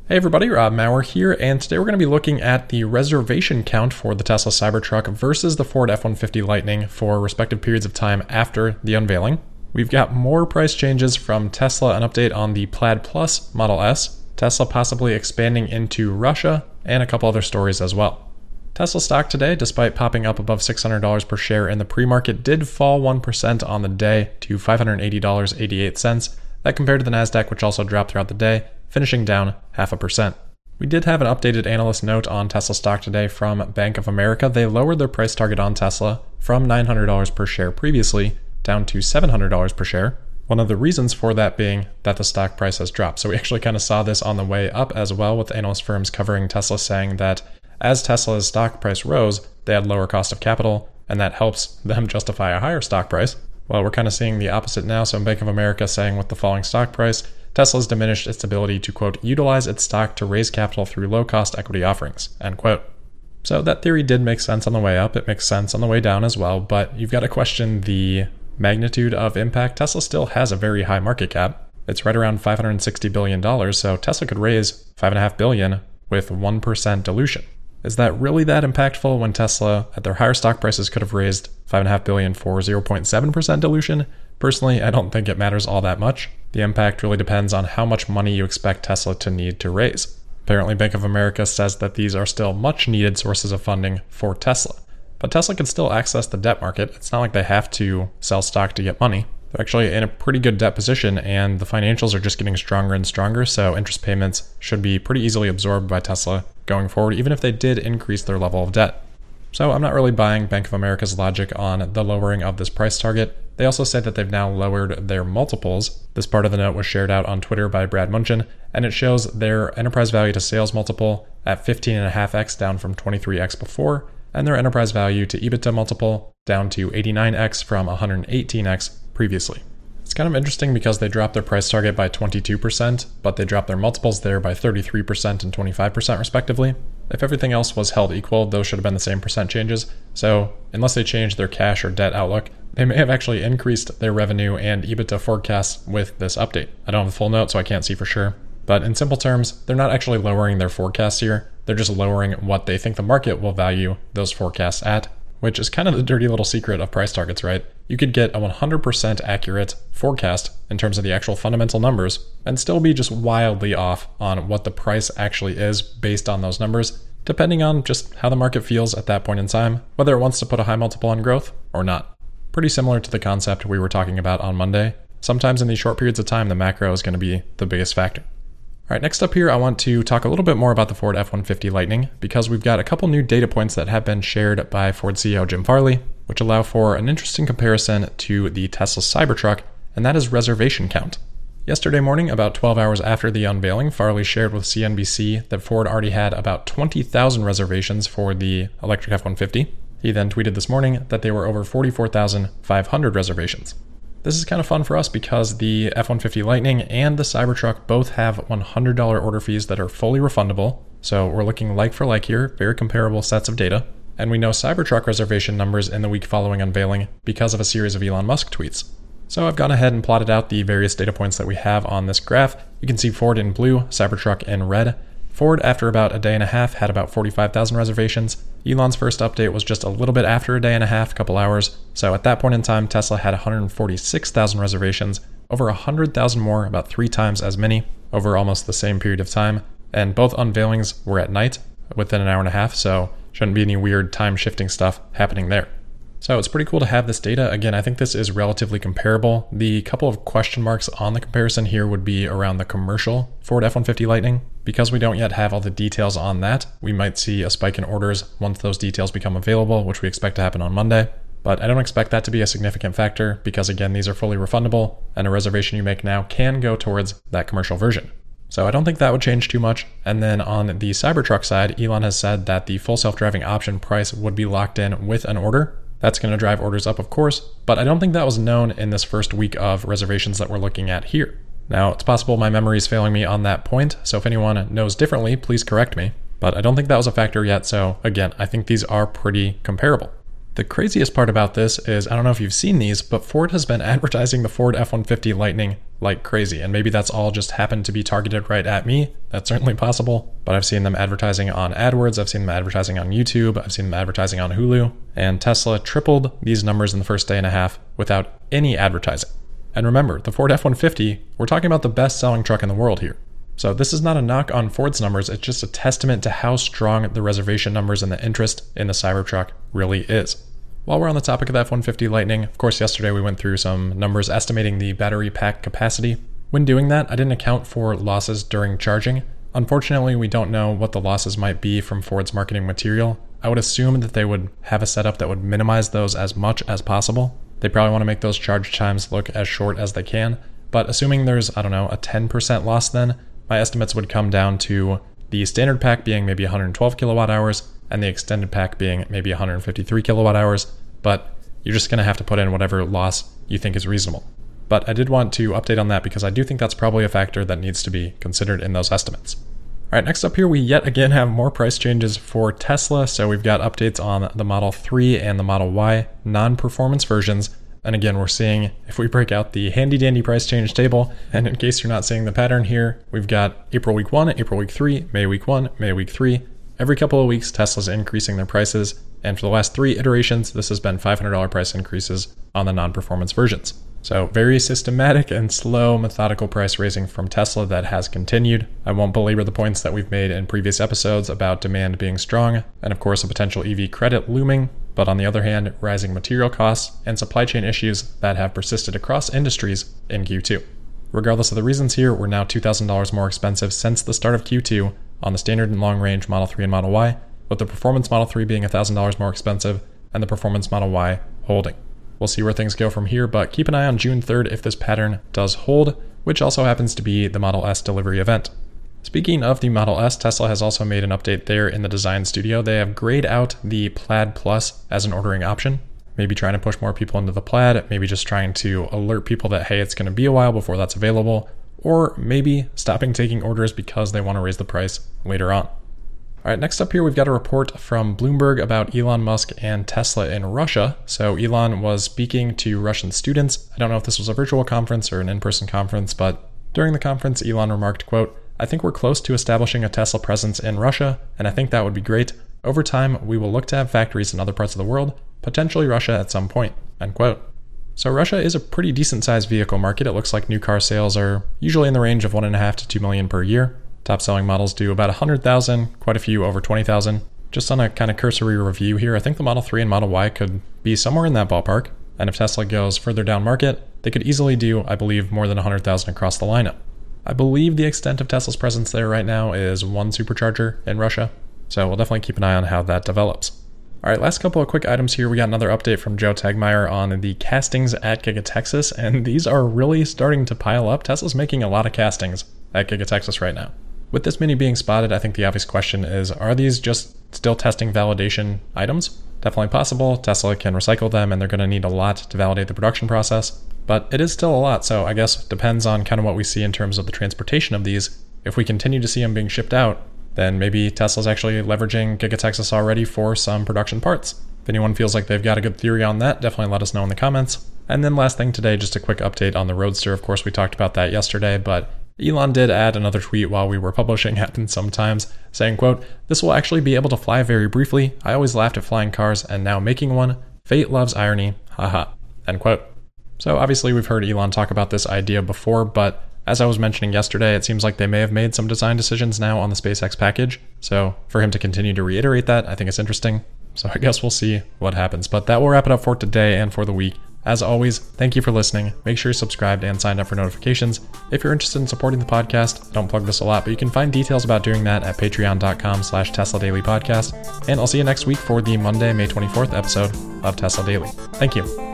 Hey everybody, Rob Maurer here, and today we're going to be looking at the reservation count for the Tesla Cybertruck versus the Ford F-150 Lightning for respective periods of time after the unveiling. We've got more price changes from Tesla, an update on the Plaid Plus Model S, Tesla possibly expanding into Russia, and a couple other stories as well. Tesla stock today, despite popping up above $600 per share in the pre-market, did fall 1% on the day to $580.88. That compared to the Nasdaq, which also dropped throughout the day, finishing down 0.5%. We did have an updated analyst note on Tesla stock today from Bank of America. They lowered their price target on Tesla from $900 per share previously down to $700 per share. One of the reasons for that being that the stock price has dropped. So we actually kind of saw this on the way up as well, with analyst firms covering Tesla saying that as Tesla's stock price rose, they had lower cost of capital, and that helps them justify a higher stock price. Well, we're kind of seeing the opposite now. So Bank of America saying with the falling stock price, Tesla's diminished its ability to, quote, utilize its stock to raise capital through low-cost equity offerings, end quote. So that theory did make sense on the way up. It makes sense on the way down as well, but you've got to question the magnitude of impact. Tesla still has a very high market cap. It's right around $560 billion, so Tesla could raise $5.5 billion with 1% dilution. Is that really that impactful when Tesla, at their higher stock prices, could have raised $5.5 billion for 0.7% dilution? Personally, I don't think it matters all that much. The impact really depends on how much money you expect Tesla to need to raise. Apparently, Bank of America says that these are still much needed sources of funding for Tesla. But Tesla can still access the debt market. It's not like they have to sell stock to get money. They're actually in a pretty good debt position, and the financials are just getting stronger and stronger, so interest payments should be pretty easily absorbed by Tesla going forward, even if they did increase their level of debt. So I'm not really buying Bank of America's logic on the lowering of this price target. They also say that they've now lowered their multiples. This part of the note was shared out on Twitter by Brad Munchin, and it shows their enterprise value to sales multiple at 15.5x, down from 23x before, and their enterprise value to EBITDA multiple down to 89x from 118x previously. It's kind of interesting because they dropped their price target by 22%, but they dropped their multiples there by 33% and 25% respectively. If everything else was held equal, those should have been the same percent changes. So unless they changed their cash or debt outlook, they may have actually increased their revenue and EBITDA forecasts with this update. I don't have the full note, so I can't see for sure. But in simple terms, they're not actually lowering their forecasts here. They're just lowering what they think the market will value those forecasts at, which is kind of the dirty little secret of price targets, right? You could get a 100% accurate forecast in terms of the actual fundamental numbers and still be just wildly off on what the price actually is based on those numbers, depending on just how the market feels at that point in time, whether it wants to put a high multiple on growth or not. Pretty similar to the concept we were talking about on Monday. Sometimes in these short periods of time, the macro is going to be the biggest factor. All right, next up here, I want to talk a little bit more about the Ford F-150 Lightning, because we've got a couple new data points that have been shared by Ford CEO Jim Farley, which allow for an interesting comparison to the Tesla Cybertruck, and that is reservation count. Yesterday morning, about 12 hours after the unveiling, Farley shared with CNBC that Ford already had about 20,000 reservations for the electric F-150. He then tweeted this morning that they were over 44,500 reservations. This is kind of fun for us because the F-150 Lightning and the Cybertruck both have $100 order fees that are fully refundable. So we're looking like for like here, very comparable sets of data. And we know Cybertruck reservation numbers in the week following unveiling because of a series of Elon Musk tweets. So I've gone ahead and plotted out the various data points that we have on this graph. You can see Ford in blue, Cybertruck in red. Ford, after about a day and a half, had about 45,000 reservations. Elon's first update was just a little bit after a day and a half, a couple hours. So at that point in time, Tesla had 146,000 reservations, over 100,000 more, about 3 times as many, over almost the same period of time. And both unveilings were at night, within an hour and a half, so shouldn't be any weird time shifting stuff happening there. So it's pretty cool to have this data. Again, I think this is relatively comparable. The couple of question marks on the comparison here would be around the commercial Ford F-150 Lightning. Because we don't yet have all the details on that, we might see a spike in orders once those details become available, which we expect to happen on Monday. But I don't expect that to be a significant factor because, again, these are fully refundable, and a reservation you make now can go towards that commercial version. So I don't think that would change too much. And then on the Cybertruck side, Elon has said that the full self-driving option price would be locked in with an order. That's going to drive orders up, of course, but I don't think that was known in this first week of reservations that we're looking at here. Now, it's possible my memory is failing me on that point, so if anyone knows differently, please correct me. But I don't think that was a factor yet, so again, I think these are pretty comparable. The craziest part about this is, I don't know if you've seen these, but Ford has been advertising the Ford F-150 Lightning like crazy. And maybe that's all just happened to be targeted right at me. That's certainly possible. But I've seen them advertising on AdWords. I've seen them advertising on YouTube. I've seen them advertising on Hulu. And Tesla tripled these numbers in the first day and a half without any advertising. And remember, the Ford F-150, we're talking about the best-selling truck in the world here. So this is not a knock on Ford's numbers, it's just a testament to how strong the reservation numbers and the interest in the Cybertruck really is. While we're on the topic of the F-150 Lightning, of course yesterday we went through some numbers estimating the battery pack capacity. When doing that, I didn't account for losses during charging. Unfortunately, we don't know what the losses might be from Ford's marketing material. I would assume that they would have a setup that would minimize those as much as possible. They probably want to make those charge times look as short as they can, but assuming there's, a 10% loss then, my estimates would come down to the standard pack being maybe 112 kilowatt hours and the extended pack being maybe 153 kilowatt hours, but you're just going to have to put in whatever loss you think is reasonable. But I did want to update on that because I do think that's probably a factor that needs to be considered in those estimates. All right, next up here, we yet again have more price changes for Tesla. So we've got updates on the Model 3 and the Model Y non-performance versions. And again, we're seeing, if we break out the handy dandy price change table, and in case you're not seeing the pattern here, we've got April week 1, April week 3, May week 1, May week 3. Every couple of weeks, Tesla's increasing their prices. And for the last 3 iterations, this has been $500 price increases on the non-performance versions. So very systematic and slow, methodical price raising from Tesla that has continued. I won't belabor the points that we've made in previous episodes about demand being strong, and of course a potential EV credit looming, but on the other hand, rising material costs and supply chain issues that have persisted across industries in Q2. Regardless of the reasons here, we're now $2,000 more expensive since the start of Q2 on the standard and long range Model 3 and Model Y, with the Performance Model 3 being $1,000 more expensive and the Performance Model Y holding. We'll see where things go from here, but keep an eye on June 3rd if this pattern does hold, which also happens to be the Model S delivery event. Speaking of the Model S, Tesla has also made an update there in the design studio. They have grayed out the Plaid Plus as an ordering option, maybe trying to push more people into the Plaid, maybe just trying to alert people that, hey, it's going to be a while before that's available, or maybe stopping taking orders because they want to raise the price later on. All right, next up here, we've got a report from Bloomberg about Elon Musk and Tesla in Russia. So Elon was speaking to Russian students. I don't know if this was a virtual conference or an in-person conference, but during the conference, Elon remarked, quote, "I think we're close to establishing a Tesla presence in Russia, and I think that would be great. Over time, we will look to have factories in other parts of the world, potentially Russia at some point," end quote. So Russia is a pretty decent-sized vehicle market. It looks like new car sales are usually in the range of 1.5 to 2 million per year. Top-selling models do about 100,000, quite a few over 20,000. Just on a kind of cursory review here, I think the Model 3 and Model Y could be somewhere in that ballpark. And if Tesla goes further down market, they could easily do, I believe, more than 100,000 across the lineup. I believe the extent of Tesla's presence there right now is 1 supercharger in Russia. So we'll definitely keep an eye on how that develops. All right, last couple of quick items here. We got another update from Joe Tegmeyer on the castings at Giga Texas, and these are really starting to pile up. Tesla's making a lot of castings at Giga Texas right now. With this many being spotted, I think the obvious question is, are these just still testing validation items? Definitely possible. Tesla can recycle them, and they're going to need a lot to validate the production process. But it is still a lot, so I guess it depends on kind of what we see in terms of the transportation of these. If we continue to see them being shipped out, then maybe Tesla's actually leveraging Giga Texas already for some production parts. If anyone feels like they've got a good theory on that, definitely let us know in the comments. And then last thing today, just a quick update on the Roadster. Of course, we talked about that yesterday, but Elon did add another tweet while we were publishing, happens sometimes, saying, quote, "This will actually be able to fly very briefly. I always laughed at flying cars and now making one. Fate loves irony. Haha," end quote. So obviously we've heard Elon talk about this idea before, but as I was mentioning yesterday, it seems like they may have made some design decisions now on the SpaceX package. So for him to continue to reiterate that, I think it's interesting. So I guess we'll see what happens. But that will wrap it up for today and for the week. As always, thank you for listening. Make sure you're subscribed and signed up for notifications. If you're interested in supporting the podcast, don't plug this a lot, but you can find details about doing that at patreon.com/Tesla Daily Podcast. And I'll see you next week for the Monday, May 24th episode of Tesla Daily. Thank you.